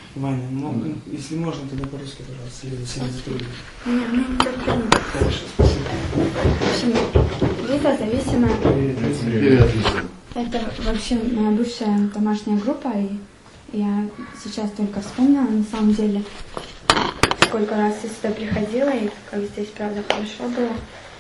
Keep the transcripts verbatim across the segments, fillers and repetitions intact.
Ваня, мог, если можно, тогда по-русски, пожалуйста, или сильно Не, мне не терпимо. Хорошо, спасибо. В общем, Лиза зависимая. Привет. Это вообще моя бывшая домашняя группа, и я сейчас только вспомнила, на самом деле, сколько раз я сюда приходила, и как здесь, правда, хорошо было.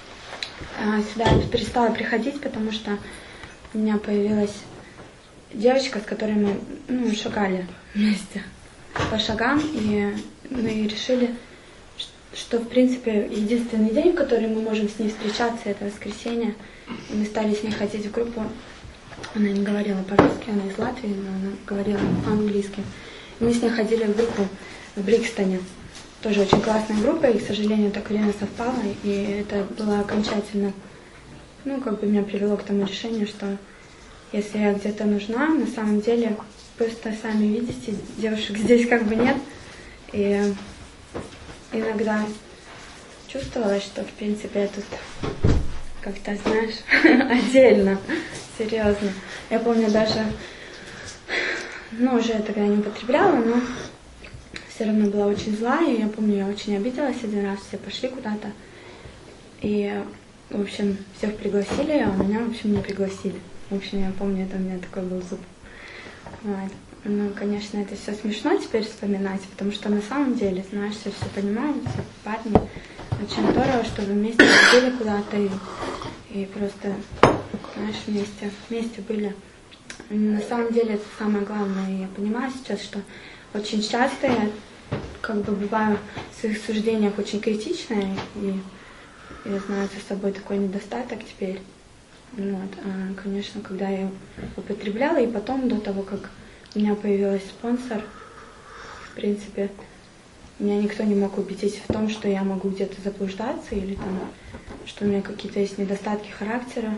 Сюда я перестала приходить, потому что у меня появилась девочка, с которой мы ну, шагали вместе по шагам, и мы решили, что, в принципе, единственный день, в который мы можем с ней встречаться, это воскресенье. И мы стали с ней ходить в группу. Она не говорила по-русски, она из Латвии, но она говорила по-английски. И мы с ней ходили в группу в Брикстоне. Тоже очень классная группа, и, к сожалению, так время совпало, и это было окончательно, ну, как бы меня привело к тому решению, что если я где-то нужна, на самом деле, просто сами видите, девушек здесь как бы нет, и иногда чувствовала, что, в принципе, я тут как-то, знаешь, отдельно, серьезно. Я помню даже, ну, уже я тогда не употребляла, но все равно была очень злая, и я помню, я очень обиделась один раз, все пошли куда-то, и, в общем, всех пригласили, а меня, в общем, не пригласили. В общем, я помню, это у меня такой был зуб. Вот. Ну, конечно, это все смешно теперь вспоминать, потому что на самом деле, знаешь, все, все понимаем, все парни. Очень здорово, что вы вместе ходили куда-то и, и просто, знаешь, вместе, вместе были. И на самом деле это самое главное. И я понимаю сейчас, что очень часто я как бы бываю в своих суждениях очень критичная, и я знаю за собой такой недостаток теперь. Вот. А, конечно, когда я употребляла, и потом, до того, как у меня появился спонсор, в принципе, меня никто не мог убедить в том, что я могу где-то заблуждаться, или там, что у меня какие-то есть недостатки характера.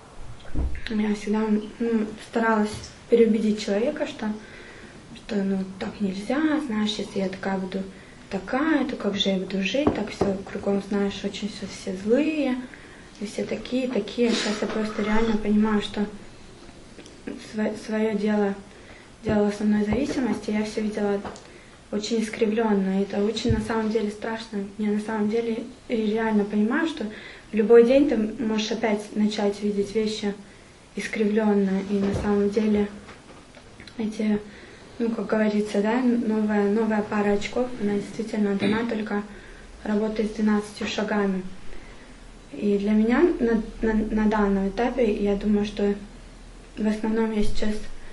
Я всегда ну, старалась переубедить человека, что, что ну, так нельзя, знаешь, если я такая буду такая, то как же я буду жить, так все кругом, знаешь, очень все, все злые. И все такие, такие. Сейчас я просто реально понимаю, что свое дело делала основной зависимости, я все видела очень искривленно. И это очень на самом деле страшно. Я на самом деле реально понимаю, что в любой день ты можешь опять начать видеть вещи искривленно. И на самом деле эти, ну, как говорится, да, новая, новая пара очков, она действительно дана только работой с двенадцатью шагами. И для меня на, на, на данном этапе, я думаю, что в основном я сейчас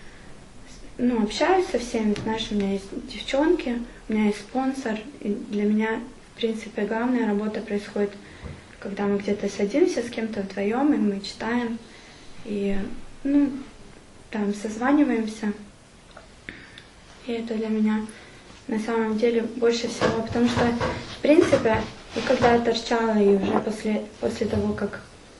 ну, общаюсь со всеми, знаешь, у меня есть девчонки, у меня есть спонсор, и для меня, в принципе, главная работа происходит, когда мы где-то садимся с кем-то вдвоем, и мы читаем, и, ну, там, созваниваемся, и это для меня на самом деле больше всего, потому что, в принципе, и когда я торчала, и уже после, после того, как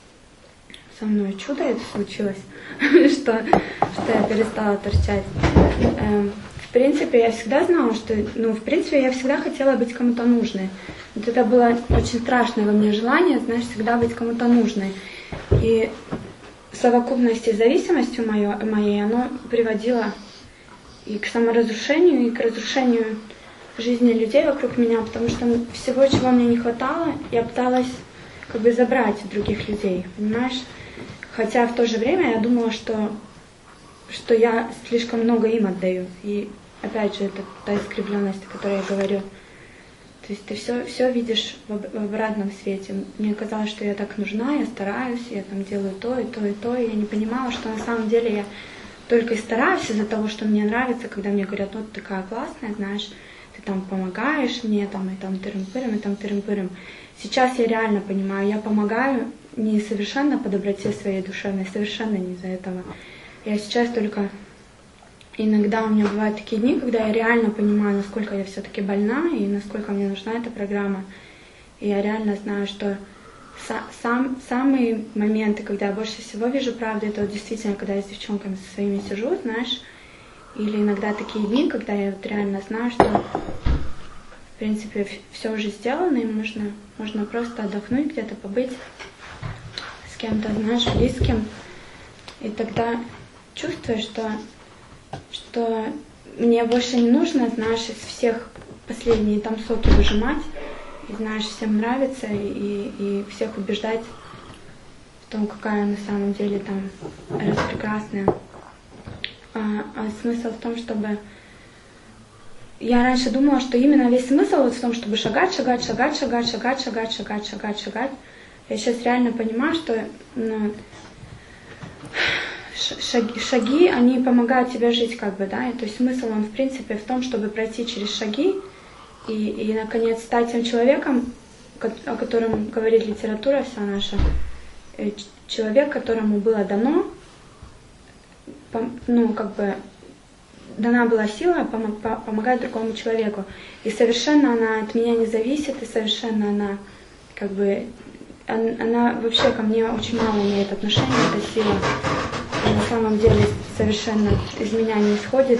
со мной чудо это случилось, что, что я перестала торчать, э, в принципе, я всегда знала, что, ну, в принципе, я всегда хотела быть кому-то нужной. Вот это было очень страшное во мне желание, знаешь, всегда быть кому-то нужной. И в совокупности с зависимостью моей, моей оно приводило и к саморазрушению, и к разрушению жизни людей вокруг меня, потому что всего, чего мне не хватало, я пыталась как бы забрать у других людей, понимаешь? Хотя в то же время я думала, что, что я слишком много им отдаю. И опять же, это та искривленность, о которой я говорю. То есть ты все, все видишь в, в обратном свете. Мне казалось, что я так нужна, я стараюсь, я там делаю то, и то, и то, и я не понимала, что на самом деле я только и стараюсь из-за того, что мне нравится, когда мне говорят, ну ты такая классная, знаешь, ты там помогаешь мне, там, и там тырым-пырым, и там тырым-пырым. Сейчас я реально понимаю, я помогаю не совершенно по доброте своей душевной, совершенно не из-за этого. Я сейчас только... Иногда у меня бывают такие дни, когда я реально понимаю, насколько я все-таки больна, и насколько мне нужна эта программа. И я реально знаю, что сам, самые моменты, когда я больше всего вижу правду, это вот действительно, когда я с девчонками со своими сижу, знаешь, или иногда такие дни, когда я вот реально знаю, что в принципе все уже сделано, и можно, можно просто отдохнуть, где-то побыть с кем-то, знаешь, близким. И тогда чувствуешь, что, что мне больше не нужно, знаешь, из всех последние там соки выжимать, и, знаешь, всем нравится, и, и всех убеждать в том, какая на самом деле там распрекрасная. А, а смысл в том, чтобы... Я раньше думала, что именно весь смысл вот в том, чтобы шагать, шагать, шагать, шагать, шагать, шагать, шагать, шагать, шагать. Я сейчас реально понимаю, что ну, шаги, шаги, они помогают тебе жить, как бы, да, и то есть смысл, он, в принципе, в том, чтобы пройти через шаги и, и наконец, стать тем человеком, о котором говорит литература вся наша, человек, которому было дано, ну, как бы, дана была сила помогать другому человеку. И совершенно она от меня не зависит, и совершенно она, как бы, она вообще ко мне очень мало имеет отношения, эта сила. И на самом деле совершенно из меня не исходит.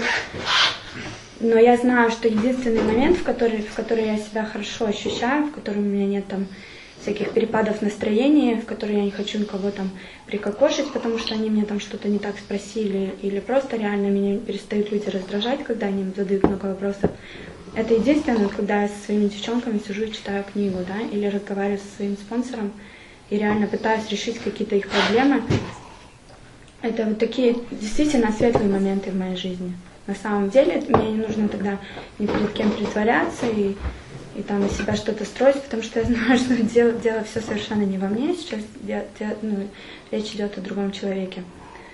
Но я знаю, что единственный момент, в который, в который я себя хорошо ощущаю, в котором у меня нет там всяких перепадов настроения, в которые я не хочу никого там прикокошить, потому что они мне там что-то не так спросили, или просто реально меня перестают люди раздражать, когда они им задают много вопросов. Это единственное, когда я со своими девчонками сижу и читаю книгу, да, или разговариваю со своим спонсором и реально пытаюсь решить какие-то их проблемы. Это вот такие действительно светлые моменты в моей жизни. На самом деле мне не нужно тогда ни перед кем притворяться и, и там из себя что-то строить, потому что я знаю, что дело, дело все совершенно не во мне сейчас, де, де, ну, речь идет о другом человеке.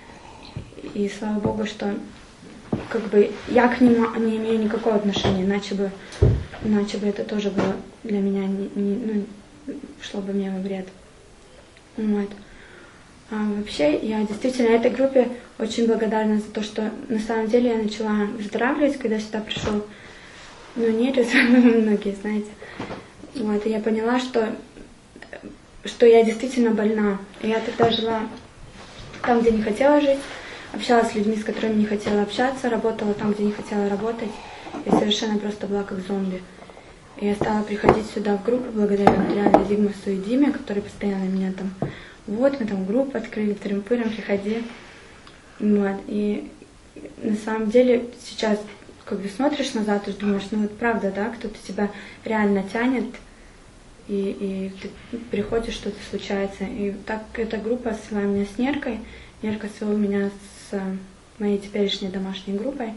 И слава Богу, что как бы я к нему не имею никакого отношения, иначе бы, иначе бы это тоже было для меня, не, не, ну, шло бы мне во вред. Вот. А вообще, я действительно этой группе очень благодарна за то, что на самом деле я начала выздоравливать, когда сюда пришел, ну, Нерис, многие, знаете. Вот, и я поняла, что, что я действительно больна. И я тогда жила там, где не хотела жить, общалась с людьми, с которыми не хотела общаться, работала там, где не хотела работать. Я совершенно просто была как зомби. И я стала приходить сюда в группу благодаря реально Зигмусу и Диме, которые постоянно меня там... Вот, мы там группу открыли, трым-пырым, приходи. Вот. И на самом деле сейчас, как бы смотришь назад и думаешь, ну вот правда, да, кто-то тебя реально тянет, и, и ты приходишь, что-то случается. И так эта группа свела меня с Неркой, Нерка свела меня с моей теперешней домашней группой,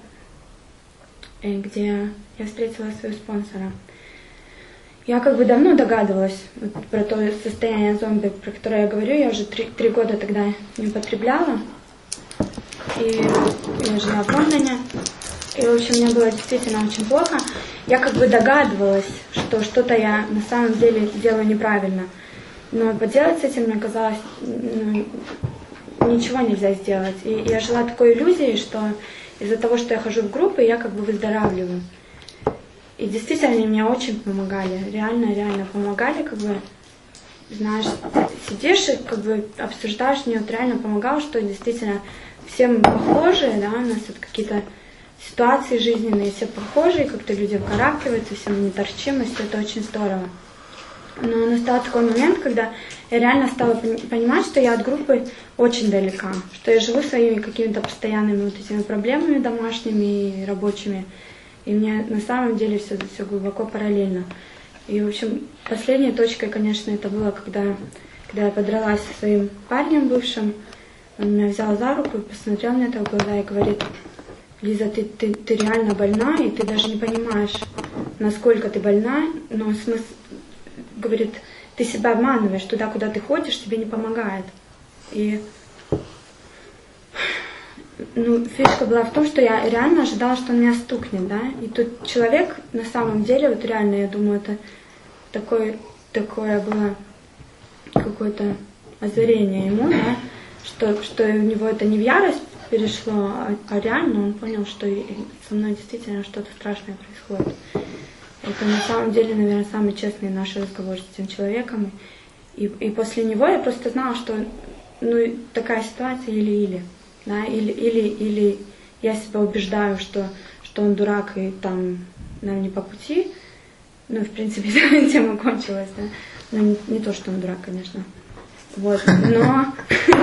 где я встретила своего спонсора. Я как бы давно догадывалась вот, про то состояние зомби, про которое я говорю. Я уже три, три года тогда не употребляла. И я жила в Лондоне. И, в общем, мне было действительно очень плохо. Я как бы догадывалась, что что-то я на самом деле делаю неправильно. Но поделать с этим, мне казалось, ну, ничего нельзя сделать. И я жила такой иллюзией, что из-за того, что я хожу в группы, я как бы выздоравливаю. И действительно они мне очень помогали, реально, реально помогали, как бы, знаешь, сидишь и как бы обсуждаешь, мне вот реально помогало, что действительно все мы похожие, да, у нас вот какие-то ситуации жизненные, все похожие, как-то люди вкарабкиваются, все мы не торчим, и все это очень здорово. Но настал такой момент, когда я реально стала понимать, что я от группы очень далека, что я живу своими какими-то постоянными вот этими проблемами домашними и рабочими. И мне на самом деле все, все глубоко параллельно. И, в общем, последней точкой, конечно, это было, когда, когда я подралась со своим парнем бывшим. Он меня взял за руку и посмотрел мне это в глаза и говорит: Лиза, ты, ты, ты реально больна, и ты даже не понимаешь, насколько ты больна, но смысл, говорит, ты себя обманываешь, туда, куда ты ходишь, тебе не помогает. И ну, фишка была в том, что я реально ожидала, что он меня стукнет, да, и тут человек, на самом деле, вот реально, я думаю, это такое, такое было какое-то озарение ему, да, что, что у него это не в ярость перешло, а, а реально он понял, что со мной действительно что-то страшное происходит. Это на самом деле, наверное, самый честный наш разговор с этим человеком. И, и после него я просто знала, что ну, такая ситуация или-или. Да, или, или, или я себя убеждаю, что, что он дурак и там нам не по пути. Ну, в принципе, тема кончилась, да. Но не, не то, что он дурак, конечно. Вот. Но,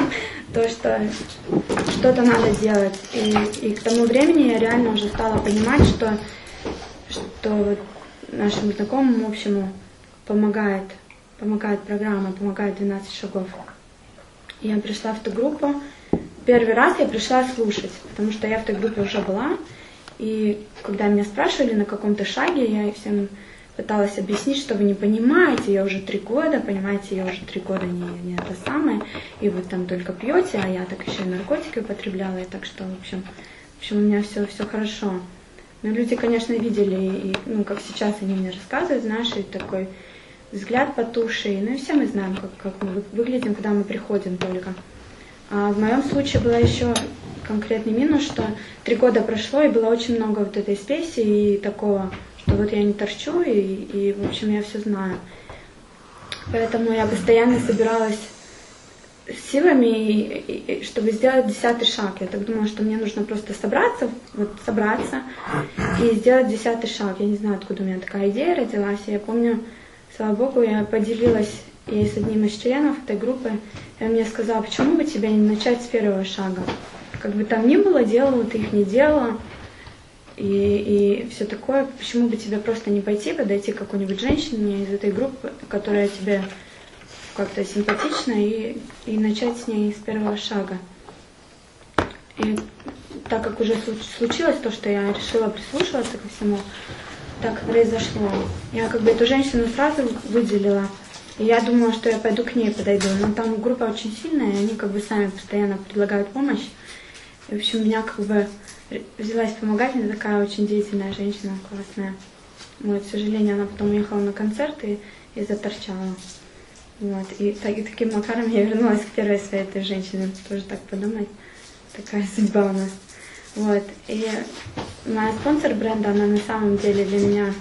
то, что что-то надо делать. И, и к тому времени я реально уже стала понимать, что, что вот нашему знакомому общему помогает, помогает программа, помогает двенадцать шагов. И я пришла в ту группу. Первый раз я пришла слушать, потому что я в той группе уже была. И когда меня спрашивали на каком-то шаге, я всем пыталась объяснить, что вы не понимаете, я уже три года, понимаете, я уже три года не, не это самое, и вы там только пьете, а я так еще и наркотики употребляла, и так что, в общем, в общем у меня все, все хорошо. Но люди, конечно, видели, и, ну, как сейчас они мне рассказывают, знаешь, и такой взгляд потухший, ну и все мы знаем, как, как мы выглядим, когда мы приходим только. А в моем случае был еще конкретный минус, что три года прошло, и было очень много вот этой спеси и такого, что вот я не торчу, и, и в общем, я все знаю. Поэтому я постоянно собиралась силами, и, и, чтобы сделать десятый шаг. Я так думала, что мне нужно просто собраться, вот собраться и сделать десятый шаг. Я не знаю, откуда у меня такая идея родилась. Я помню, слава Богу, я поделилась ей с одним из членов этой группы, и он мне сказал, почему бы тебе не начать с первого шага? Как бы там ни было, делала ты их, не делала. И, и все такое, почему бы тебе просто не пойти, подойти к какой-нибудь женщине из этой группы, которая тебе как-то симпатична, и, и начать с ней с первого шага. И так как уже случилось то, что я решила прислушиваться ко всему, так произошло. Я как бы эту женщину сразу выделила, и я думала, что я пойду к ней подойду. Но там группа очень сильная, и они как бы сами постоянно предлагают помощь. И, в общем, меня как бы взялась помогать, мне такая очень деятельная женщина, классная. Вот, к сожалению, она потом уехала на концерт и, и заторчала. Вот, и, так, и таким макаром я вернулась к первой своей этой женщине, тоже так подумать. Такая судьба у нас. Вот, и моя спонсор бренда, она на самом деле для меня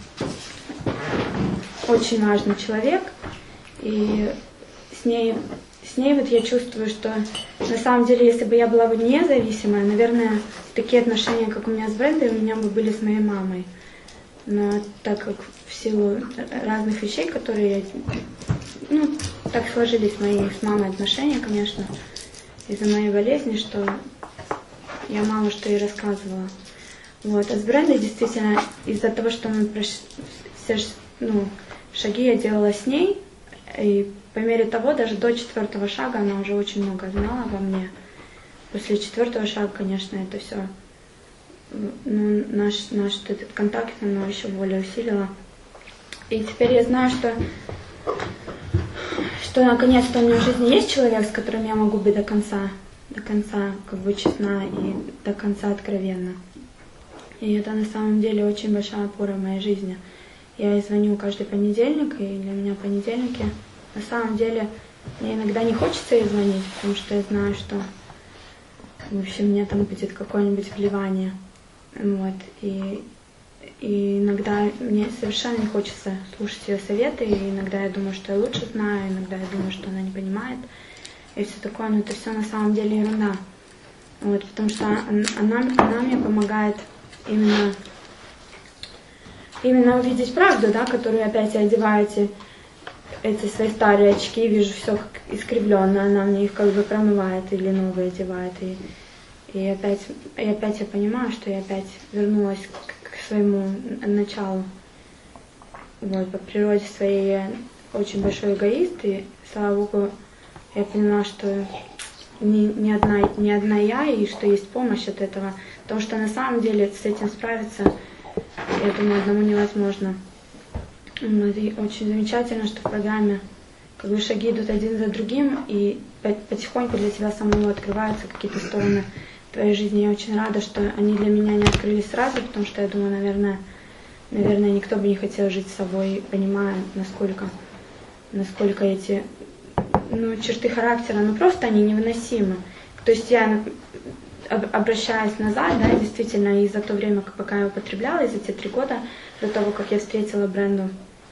очень важный человек. И с ней... С ней вот я чувствую, что на самом деле, если бы я была бы независимая, наверное, такие отношения, как у меня с брендом, у меня бы были с моей мамой. Но так как в силу разных вещей, которые, ну, так сложились мои с мамой отношения, конечно, из-за моей болезни, что я мало что ей рассказывала. Вот. А с брендом действительно из-за того, что мы прошли, все, ну, шаги я делала с ней, и по мере того, даже до четвертого шага она уже очень много знала обо мне. После четвертого шага, конечно, это все, ну, наш, наш этот контакт оно еще более усилило. И теперь я знаю, что, что наконец-то у меня в жизни есть человек, с которым я могу быть до конца, до конца как бы честна и до конца откровенна. И это на самом деле очень большая опора в моей жизни. Я ей звоню каждый понедельник, и для меня понедельники... На самом деле, мне иногда не хочется ей звонить, потому что я знаю, что, в общем, мне там будет какое-нибудь вливание. Вот. И, и иногда мне совершенно не хочется слушать ее советы, и иногда я думаю, что я лучше знаю, иногда я думаю, что она не понимает, и все такое, но это все на самом деле ерунда. Вот, потому что она, она мне помогает именно, именно увидеть правду, да, которую опять одеваете эти свои старые очки, вижу все как искривленно, она мне их как бы промывает или новые одевает. И, и, опять, и опять я понимаю, что я опять вернулась к, к своему началу. Вот, по природе своей я очень большой эгоист, и, слава Богу, я поняла, что не, не, одна, не одна я, и что есть помощь от этого. Потому что на самом деле с этим справиться, я думаю, одному невозможно. И очень замечательно, что в программе как бы шаги идут один за другим, и потихоньку для тебя самого открываются какие-то стороны твоей жизни. Я очень рада, что они для меня не открылись сразу, потому что я думаю, наверное, наверное, никто бы не хотел жить с собой, понимая, насколько, насколько эти, ну, черты характера, ну просто они невыносимы. То есть я, обращаясь назад, да, действительно, и за то время, пока я употребляла, и за те три года до того, как я встретила бренду,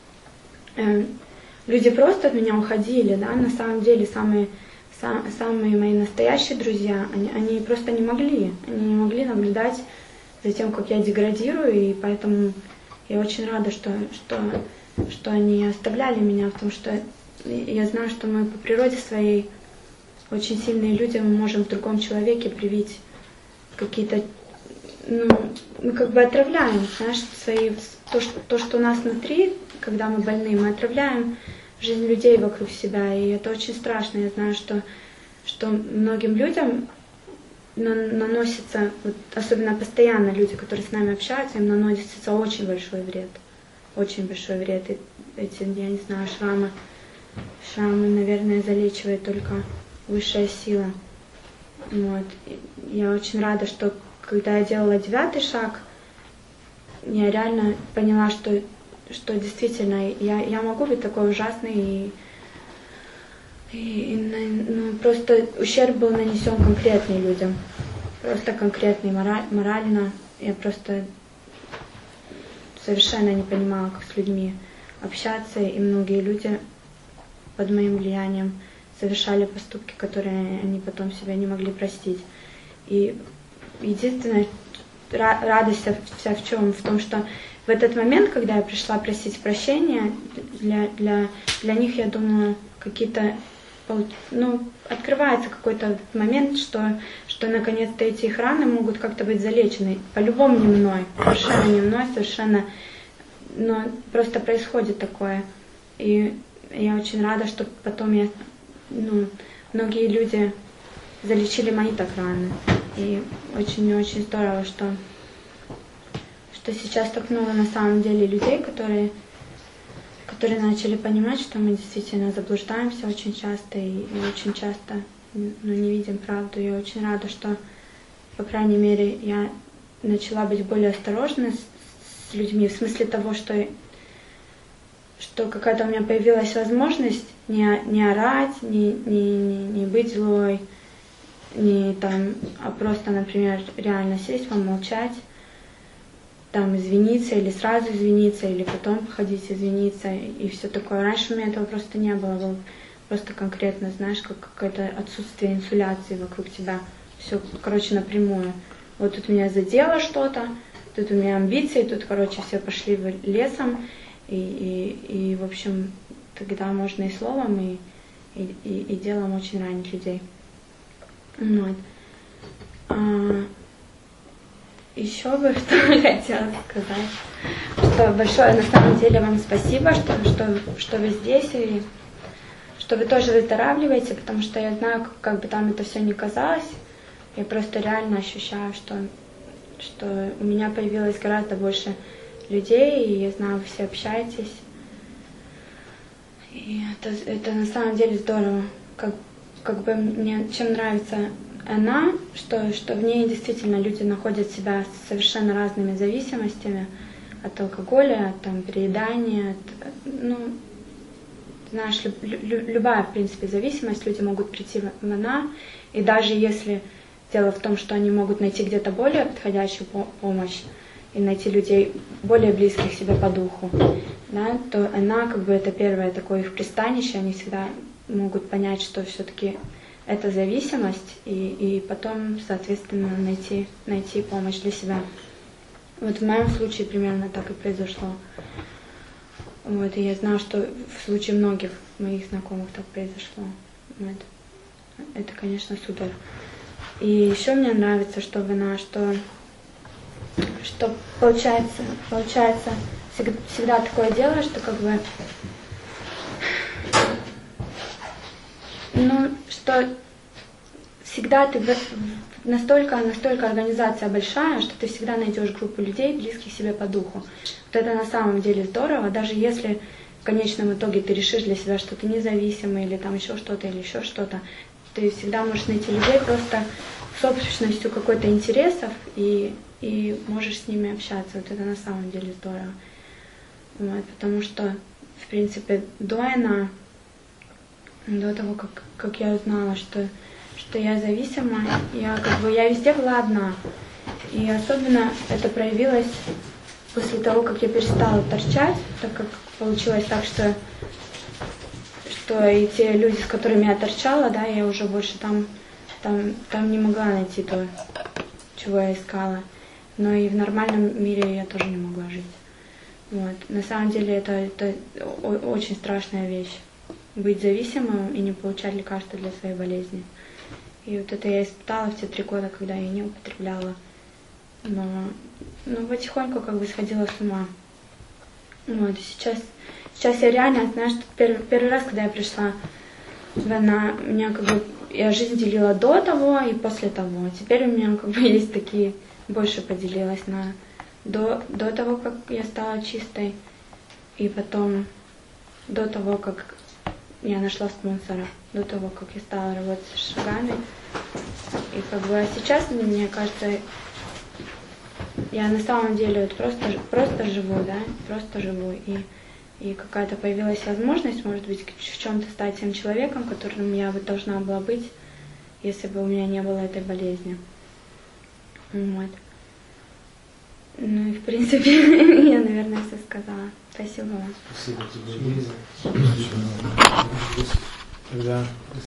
люди просто от меня уходили, да, на самом деле самые, сам, самые мои настоящие друзья, они, они просто не могли, они не могли наблюдать за тем, как я деградирую, и поэтому я очень рада, что, что, что они оставляли меня, потому что я знаю, что мы по природе своей очень сильные люди мы можем в другом человеке привить какие-то, ну, мы как бы отравляем, знаешь, свои, то, что, то, что у нас внутри, когда мы больны, мы отравляем жизнь людей вокруг себя, и это очень страшно. Я знаю, что, что многим людям наносится, вот, особенно постоянно люди, которые с нами общаются, им наносится очень большой вред, очень большой вред. И эти, я не знаю, шрамы, шрамы, наверное, залечивает только высшая сила. Вот. Я очень рада, что когда я делала девятый шаг, я реально поняла, что, что действительно я, я могу быть такой ужасной, и, и, и ну, просто ущерб был нанесен конкретным людям. Просто конкретный, мораль, морально. Я просто совершенно не понимала, как с людьми общаться, и многие люди под моим влиянием совершали поступки, которые они потом себя не могли простить. И единственная радость вся в чем? В том, что в этот момент, когда я пришла просить прощения, для, для, для них, я думаю, какие-то, ну, открывается какой-то момент, что, что наконец-то эти их раны могут как-то быть залечены. По-любому не мной, совершенно не мной, совершенно, но просто происходит такое. И я очень рада, что потом я, ну, многие люди залечили мои так раны. И очень-очень здорово, что, что сейчас так много на самом деле людей, которые, которые начали понимать, что мы действительно заблуждаемся очень часто и, и очень часто, ну, не видим правду. Я очень рада, что, по крайней мере, я начала быть более осторожной с, с людьми, в смысле того, что, что какая-то у меня появилась возможность не, не орать, не, не, не, не быть злой, не там, а просто, например, реально сесть, помолчать, там извиниться или сразу извиниться, или потом походить извиниться и все такое. Раньше у меня этого просто не было, было просто конкретно, знаешь, как какое-то отсутствие инсуляции вокруг тебя. Все, короче, напрямую. Вот тут меня задело что-то, тут у меня амбиции, тут, короче, все пошли лесом, и, и, и в общем, тогда можно и словом, и, и, и, и делом очень ранить людей. Вот. А, еще бы что хотела сказать, что большое на самом деле вам спасибо, что, что, что вы здесь, и что вы тоже выздоравливаете, потому что я знаю, как, как бы там это все ни казалось, я просто реально ощущаю, что, что у меня появилось гораздо больше людей, и я знаю, вы все общаетесь. И это, это на самом деле здорово. Как, как бы мне чем нравится она, что, что в ней действительно люди находят себя с совершенно разными зависимостями от алкоголя, от там, переедания, от, ну, знаешь, люб, люб, любая, в принципе, зависимость, люди могут прийти в она, и даже если дело в том, что они могут найти где-то более подходящую по- помощь и найти людей более близких себе по духу, да, то она как бы это первое такое их пристанище, они всегда могут понять, что все-таки это зависимость, и, и потом, соответственно, найти, найти помощь для себя. Вот в моем случае примерно так и произошло. Вот, и я знаю, что в случае многих моих знакомых так произошло. Вот. Это, конечно, супер. И еще мне нравится, что вина, что, что получается, получается всегда, всегда такое дело, что как бы, ну, что всегда ты настолько, настолько организация большая, что ты всегда найдешь группу людей, близких себе по духу. Вот это на самом деле здорово, даже если в конечном итоге ты решишь для себя, что ты независимый, или там еще что-то, или еще что-то, ты всегда можешь найти людей просто с общностью какой-то интересов, и, и можешь с ними общаться. Вот это на самом деле здорово. Вот, потому что, в принципе, до Эна, до того, как, как я узнала, что, что я зависима, я как бы я везде была одна. И особенно это проявилось после того, как я перестала торчать, так как получилось так, что, что и те люди, с которыми я торчала, да, я уже больше там, там, там не могла найти то, чего я искала. Но и в нормальном мире я тоже не могла жить. Вот. На самом деле это, это очень страшная вещь. Быть зависимым и не получать лекарства для своей болезни. И вот это я испытала в те три года, когда я не употребляла. Но, но потихоньку как бы сходила с ума. Вот, и сейчас, сейчас я реально, знаешь, первый, первый раз, когда я пришла в эн а, у меня как бы, я жизнь делила до того и после того. Теперь у меня как бы есть такие, больше поделилась на до, до того, как я стала чистой, и потом до того, как я нашла спонсора, до того, как я стала работать с шагами. И как бы а сейчас, мне кажется, я на самом деле вот просто, просто живу, да, просто живу. И, и какая-то появилась возможность, может быть, в чем-то стать тем человеком, которым я вот должна была быть, если бы у меня не было этой болезни. Вот. Ну и в принципе, я, наверное, все сказала. Спасибо вам. Спасибо тебе, Лиза. Тогда